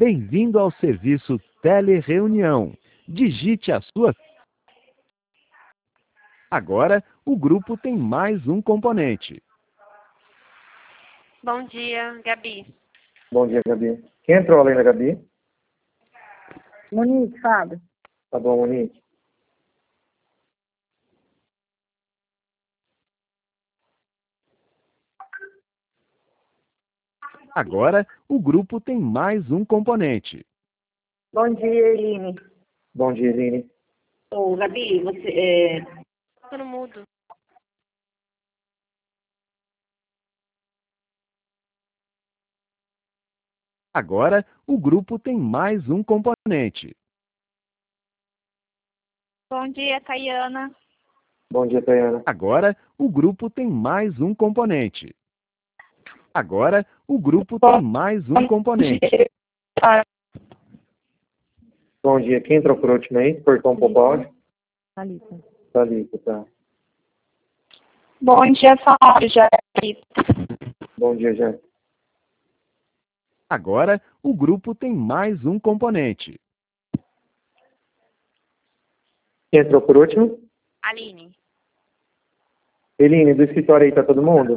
Bem-vindo ao serviço Telereunião. Digite a sua... Agora, o grupo tem mais um componente. Bom dia, Gabi. Bom dia, Gabi. Quem entrou além da Gabi? Monique, Fábio. Tá bom, Monique. Agora, o grupo tem mais um componente. Bom dia, Eline. Bom dia, Eline. Ô, Gabi, você... Tô no mudo. Agora, o grupo tem mais um componente. Bom dia, Tayana. Bom dia, Tayana. Agora, o grupo tem mais um componente. Agora, o grupo tem mais um componente. Bom dia. Quem entrou por último aí? Cortou um pouco o áudio? Thalita. Thalita, tá. Bom dia, Fábio. Já aqui. Bom dia, Jé. Agora, o grupo tem mais um componente. Quem entrou por último? Aline. Eline, do escritório aí tá todo mundo?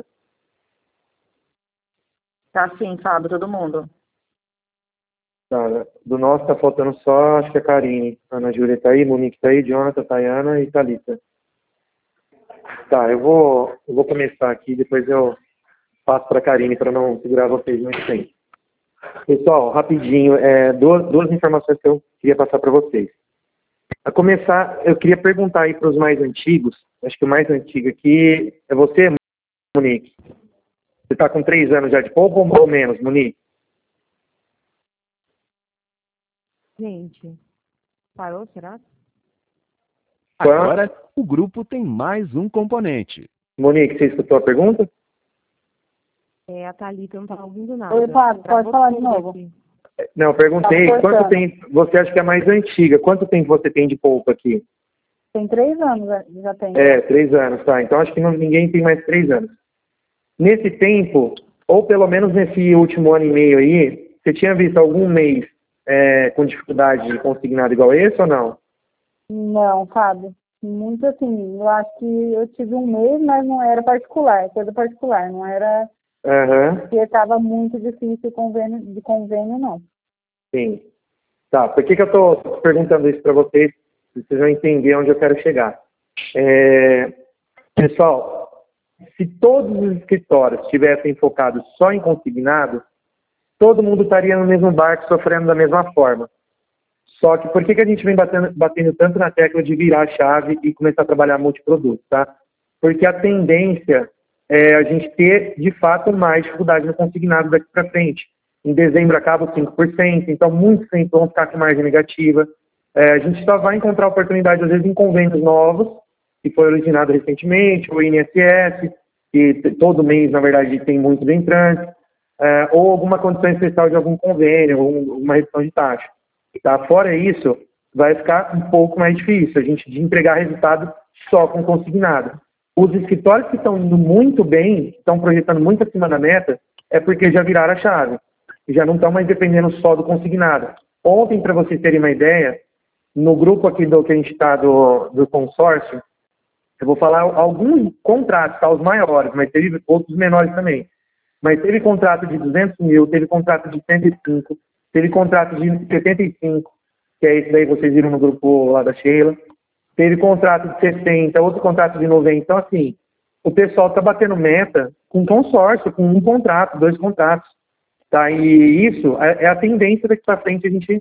Tá sim, Fábio, todo mundo. Tá. Do nosso tá faltando só, acho que a Karine. Ana Júlia tá aí, Monique tá aí, Jonathan, Tayana e Thalita. Tá, eu vou começar aqui, depois eu passo para a Karine para não segurar vocês muito tempo. Pessoal, rapidinho, duas informações que eu queria passar para vocês. A começar, eu queria perguntar aí para os mais antigos, acho que o mais antigo aqui é você, Monique. Você está com 3 anos já de pouco ou menos, Monique? Gente, parou, será? Agora, o grupo tem mais um componente. Monique, você escutou a pergunta? A Thalita não tá ouvindo nada. Oi, Fábio, pode falar de novo. Aqui. Não, eu perguntei Tá quanto tempo, você acha que é mais antiga, quanto tempo você tem de pouco aqui? Tem 3 anos, já tem. 3 anos, tá. Então acho que ninguém tem mais 3 anos. Nesse tempo, ou pelo menos nesse último ano e meio aí, você tinha visto algum mês com dificuldade de consignado igual esse ou não? Não, Fábio. Muito assim, eu acho que eu tive um mês, mas não era particular, coisa particular, não era porque estava muito difícil de convênio, não. Sim. Tá, por que eu estou perguntando isso para vocês? Vocês vão entender onde eu quero chegar. Pessoal, se todos os escritórios estivessem focados só em consignado, todo mundo estaria no mesmo barco, sofrendo da mesma forma. Só que por que a gente vem batendo tanto na tecla de virar a chave e começar a trabalhar multiproduto, tá? Porque a tendência é a gente ter, de fato, mais dificuldade no consignado daqui para frente. Em dezembro acaba os 5%, então muitos clientes vão ficar com margem negativa. A gente só vai encontrar oportunidade, às vezes, em convênios novos, que foi originado recentemente, ou INSS, que todo mês, na verdade, tem muitos entrantes, ou alguma condição especial de algum convênio, ou uma redução de taxa. Tá? Fora isso, vai ficar um pouco mais difícil a gente de entregar resultado só com consignado. Os escritórios que estão indo muito bem, estão projetando muito acima da meta, é porque já viraram a chave. Já não estão mais dependendo só do consignado. Ontem, para vocês terem uma ideia, no grupo aqui que a gente está do consórcio, eu vou falar alguns contratos, tá, os maiores, mas teve outros menores também. Mas teve contrato de 200 mil, teve contrato de 105, teve contrato de 75, que é esse daí que vocês viram no grupo lá da Sheila. Teve contrato de 60, outro contrato de 90. Então, assim, o pessoal está batendo meta com consórcio, com um contrato, 2 contratos. Tá? E isso é a tendência daqui para frente, a gente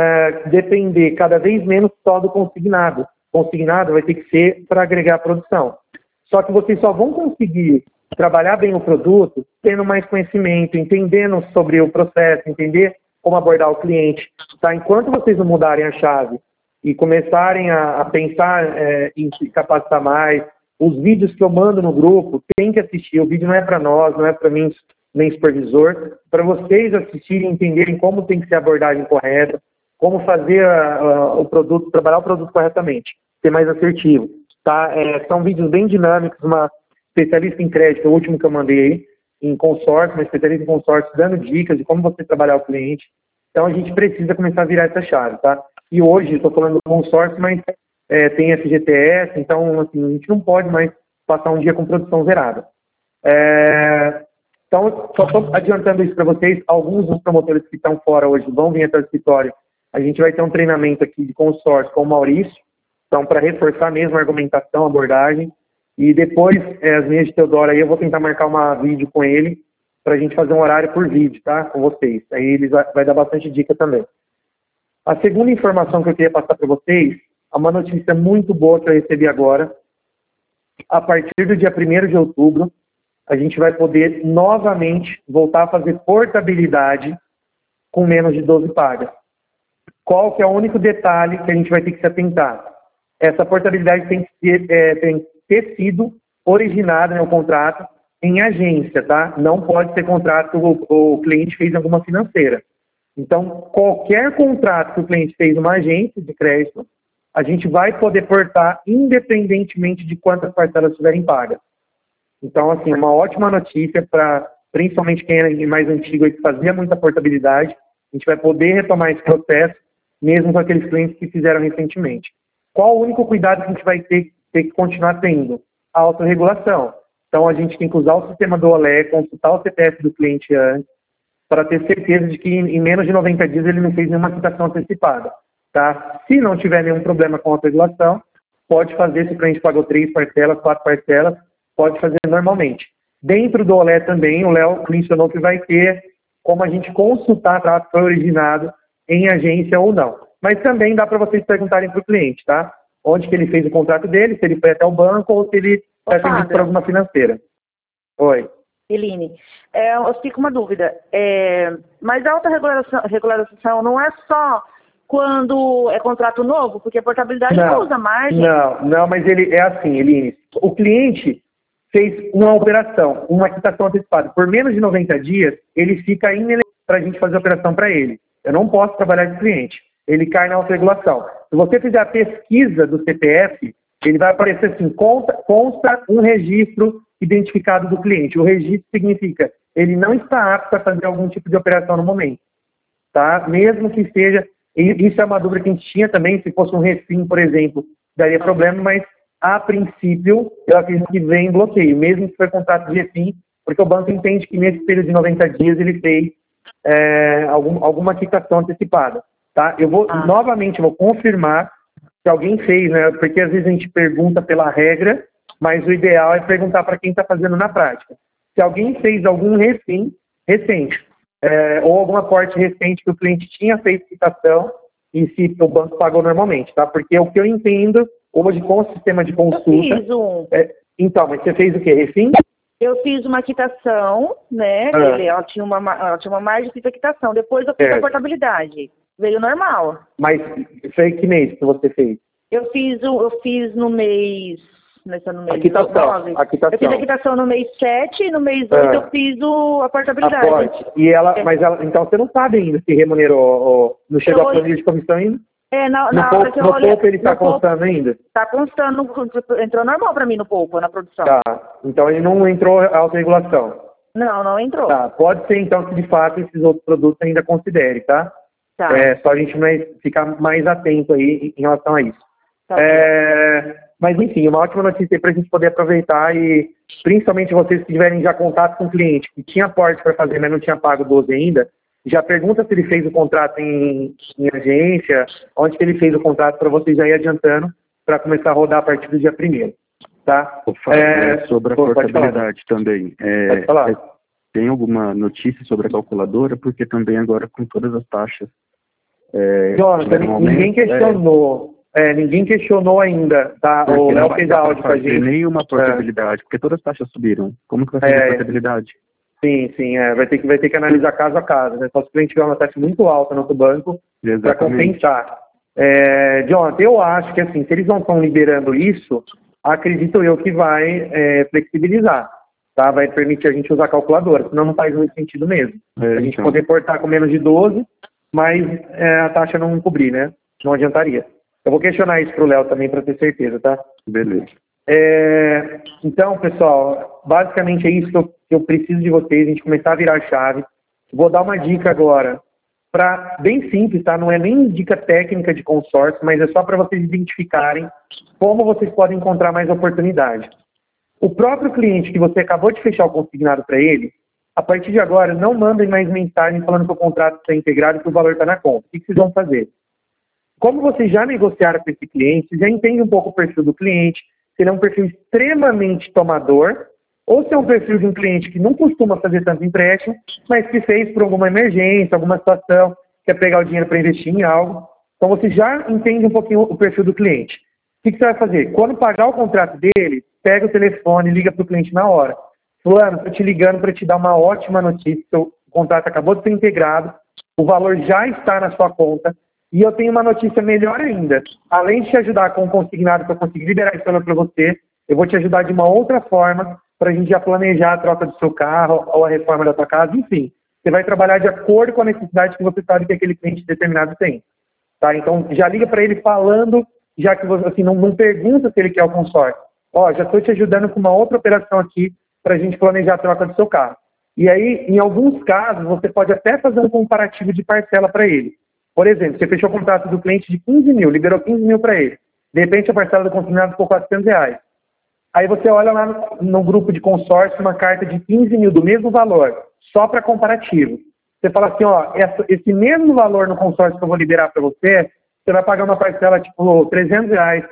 depender cada vez menos só do consignado. Consignado vai ter que ser para agregar produção. Só que vocês só vão conseguir trabalhar bem o produto tendo mais conhecimento, entendendo sobre o processo, entender como abordar o cliente. Tá? Enquanto vocês não mudarem a chave e começarem a pensar em se capacitar mais, os vídeos que eu mando no grupo, tem que assistir. O vídeo não é para nós, não é para mim, nem supervisor, para vocês assistirem e entenderem como tem que ser a abordagem correta, como fazer o produto, trabalhar o produto corretamente, ser mais assertivo. Tá? São vídeos bem dinâmicos, uma especialista em crédito, o último que eu mandei aí, em consórcio, uma especialista em consórcio, dando dicas de como você trabalhar o cliente. Então a gente precisa começar a virar essa chave, tá? E hoje, estou falando do consórcio, mas tem FGTS, então assim, a gente não pode mais passar um dia com produção zerada. Então, só estou adiantando isso para vocês. Alguns dos promotores que estão fora hoje vão vir até o escritório. A gente vai ter um treinamento aqui de consórcio com o Maurício, então para reforçar mesmo a argumentação, a abordagem. E depois, as minhas de Teodoro aí, eu vou tentar marcar uma vídeo com ele para a gente fazer um horário por vídeo, tá? Com vocês. Aí eles vai dar bastante dica também. A segunda informação que eu queria passar para vocês é uma notícia muito boa que eu recebi agora. A partir do dia 1º de outubro, a gente vai poder novamente voltar a fazer portabilidade com menos de 12 pagas. Qual que é o único detalhe que a gente vai ter que se atentar? Essa portabilidade tem que ter sido originada no contrato em agência, tá? Não pode ser contrato que o cliente fez em alguma financeira. Então, qualquer contrato que o cliente fez numa agência de crédito, a gente vai poder portar independentemente de quantas parcelas estiverem pagas. Então, assim, uma ótima notícia para, principalmente quem é mais antigo e que fazia muita portabilidade, a gente vai poder retomar esse processo, mesmo com aqueles clientes que fizeram recentemente. Qual o único cuidado que a gente vai ter que continuar tendo? A autorregulação. Então, a gente tem que usar o sistema do OLE, consultar o CPF do cliente antes, para ter certeza de que em menos de 90 dias ele não fez nenhuma quitação antecipada. Tá? Se não tiver nenhum problema com a autorregulação, pode fazer, se o cliente pagou 3 parcelas, 4 parcelas, pode fazer normalmente. Dentro do OLE também, o Léo mencionou que vai ter como a gente consultar se foi originado em agência ou não. Mas também dá para vocês perguntarem para o cliente, tá? Onde que ele fez o contrato dele, se ele foi até o banco ou se ele foi atendido por alguma financeira. Oi. Eline, eu fico com uma dúvida. Mas a autorregularização não é só quando é contrato novo? Porque a portabilidade não usa margem. Não, mas ele é assim, Eline. O cliente fez uma operação, uma quitação antecipada. Por menos de 90 dias, ele fica inelegível para a gente fazer a operação para ele. Eu não posso trabalhar com o cliente. Ele cai na autorregulação. Se você fizer a pesquisa do CPF, ele vai aparecer assim, consta um registro identificado do cliente. O registro significa ele não está apto a fazer algum tipo de operação no momento. Tá? Mesmo que seja... Isso é uma dúvida que a gente tinha também, se fosse um refim, por exemplo, daria problema, mas a princípio, eu acredito que vem bloqueio, mesmo que for contrato de refim, porque o banco entende que nesse período de 90 dias ele fez alguma quitação antecipada. Tá? Eu vou, novamente, vou confirmar se alguém fez, né? Porque às vezes a gente pergunta pela regra, mas o ideal é perguntar para quem está fazendo na prática. Se alguém fez algum refim recente, ou algum aporte recente que o cliente tinha feito quitação e se o banco pagou normalmente, tá? Porque o que eu entendo hoje com o sistema de consulta... Eu fiz então, mas você fez o quê? Refim? Eu fiz uma quitação, né? Ela tinha uma margem, fiz a quitação. Depois eu fiz a portabilidade. Veio normal. Mas foi que mês que você fez? Eu fiz no mês... A quitação. Eu fiz a quitação no mês 7 e no mês 8 eu fiz a portabilidade. Mas então você não sabe ainda se remunerou, não chegou a planilha de comissão ainda? Na hora que eu olhei... No Poupa ele está constando ainda? Está constando, entrou normal para mim no Poupa, na produção. Tá, então ele não entrou a autorregulação? Não entrou. Tá, pode ser então que de fato esses outros produtos ainda considere, tá? Tá. Só a gente ficar mais atento aí em relação a isso. Tá. Mas enfim, uma ótima notícia para a gente poder aproveitar e principalmente vocês que tiverem já contato com o cliente que tinha aporte para fazer, mas não tinha pago 12 ainda, já pergunta se ele fez o contrato em agência, onde que ele fez o contrato para vocês já ir adiantando para começar a rodar a partir do dia 1º. Tá? Sobre a portabilidade também. Pode falar. Tem alguma notícia sobre a calculadora? Porque também agora com todas as taxas... Jonathan, ninguém questionou. Ninguém questionou ainda, tá? O Léo fez a áudio com a gente. Nenhuma portabilidade, porque todas as taxas subiram. Como que vai fazer a portabilidade? Sim, vai ter que analisar caso a caso, né? Só se o cliente tiver uma taxa muito alta no outro banco para compensar. Jonathan, eu acho que assim, se eles não estão liberando isso, acredito eu que vai flexibilizar, tá? Vai permitir a gente usar a calculadora, senão não faz muito sentido mesmo. A gente poder portar com menos de 12, mas a taxa não cobrir, né? Não adiantaria. Eu vou questionar isso para o Léo também para ter certeza, tá? Beleza. Então, pessoal, basicamente é isso que eu preciso de vocês, a gente começar a virar a chave. Vou dar uma dica agora bem simples, tá? Não é nem dica técnica de consórcio, mas é só para vocês identificarem como vocês podem encontrar mais oportunidade. O próprio cliente que você acabou de fechar o consignado para ele, a partir de agora, não mandem mais mensagem falando que o contrato está integrado e que o valor está na conta. O que vocês vão fazer? Como vocês já negociaram com esse cliente, vocês já entendem um pouco o perfil do cliente, se ele é um perfil extremamente tomador, ou se é um perfil de um cliente que não costuma fazer tanto empréstimo, mas que fez por alguma emergência, alguma situação, quer pegar o dinheiro para investir em algo. Então você já entende um pouquinho o perfil do cliente. O que você vai fazer? Quando pagar o contrato dele, pega o telefone e liga para o cliente na hora. Fulano, estou te ligando para te dar uma ótima notícia, o contrato acabou de ser integrado, o valor já está na sua conta, e eu tenho uma notícia melhor ainda. Além de te ajudar com o consignado para conseguir liberar esse valor para você, eu vou te ajudar de uma outra forma para a gente já planejar a troca do seu carro ou a reforma da sua casa, enfim. Você vai trabalhar de acordo com a necessidade que você sabe que aquele cliente determinado tem. Tá? Então, já liga para ele falando, já que você assim, não pergunta se ele quer o consórcio. Ó, já estou te ajudando com uma outra operação aqui para a gente planejar a troca do seu carro. E aí, em alguns casos, você pode até fazer um comparativo de parcela para ele. Por exemplo, você fechou o contrato do cliente de 15 mil, liberou 15 mil para ele. De repente, a parcela do consignado ficou R$400. Aí você olha lá no grupo de consórcio uma carta de 15 mil do mesmo valor, só para comparativo. Você fala assim, ó, esse mesmo valor no consórcio que eu vou liberar para você, você vai pagar uma parcela tipo R$300,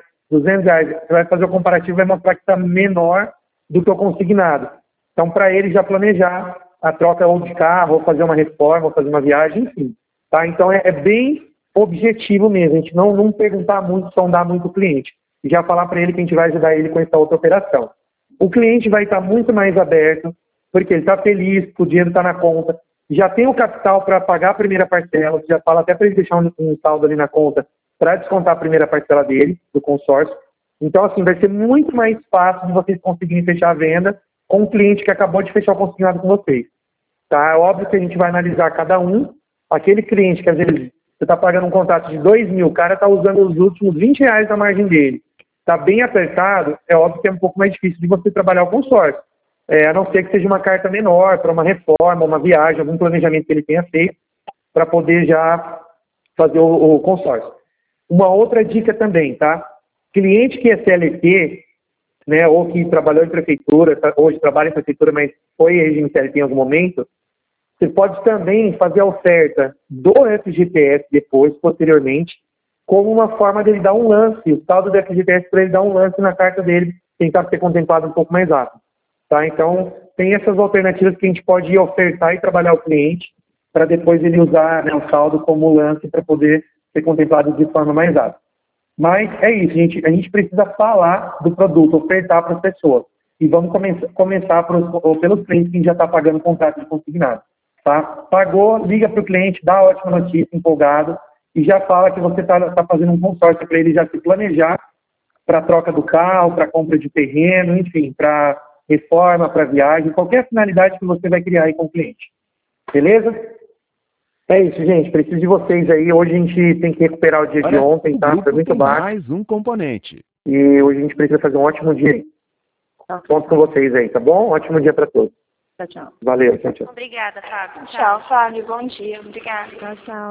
R$200. Você vai fazer o comparativo e vai mostrar que está menor do que o consignado. Então, para ele já planejar a troca ou de carro, ou fazer uma reforma, ou fazer uma viagem, enfim. Tá? Então, é bem objetivo mesmo. A gente não perguntar muito, sondar muito o cliente. E já falar para ele que a gente vai ajudar ele com essa outra operação. O cliente vai estar muito mais aberto, porque ele está feliz, o dinheiro está na conta, já tem o capital para pagar a primeira parcela, já fala até para ele deixar um saldo ali na conta para descontar a primeira parcela dele, do consórcio. Então, assim, vai ser muito mais fácil de vocês conseguirem fechar a venda com um cliente que acabou de fechar o consignado com vocês. Tá? É óbvio que a gente vai analisar cada um. Aquele cliente que às vezes você está pagando um contrato de 2 mil, o cara está usando os últimos R$20 da margem dele, está bem apertado, é óbvio que é um pouco mais difícil de você trabalhar o consórcio. A não ser que seja uma carta menor para uma reforma, uma viagem, algum planejamento que ele tenha feito para poder já fazer o consórcio. Uma outra dica também, tá? Cliente que é CLT, né, ou que trabalhou em prefeitura, hoje trabalha em prefeitura, mas foi regime CLT em algum momento, você pode também fazer a oferta do FGTS depois, posteriormente, como uma forma dele dar um lance, o saldo do FGTS para ele dar um lance na carta dele, tentar ser contemplado um pouco mais rápido. Tá? Então, tem essas alternativas que a gente pode ofertar e trabalhar o cliente para depois ele usar, né, o saldo como lance para poder ser contemplado de forma mais rápida. Mas é isso, a gente precisa falar do produto, ofertar para as pessoas. E vamos começar pelos clientes que a gente já está pagando contrato de consignado. Tá? Pagou, liga para o cliente, dá ótima notícia, empolgado, e já fala que você está fazendo um consórcio para ele já se planejar para a troca do carro, para a compra de terreno, enfim, para reforma, para viagem, qualquer finalidade que você vai criar aí com o cliente. Beleza? É isso, gente. Preciso de vocês aí. Hoje a gente tem que recuperar o dia de ontem, tá? Foi muito baixo. Mais um componente. E hoje a gente precisa fazer um ótimo dia aí. Conto com vocês aí, tá bom? Ótimo dia para todos. Tchau, tchau. Valeu, tchau, tchau. Obrigada, Fábio. Tchau, Fábio. Bom dia. Obrigada. Tchau, tchau.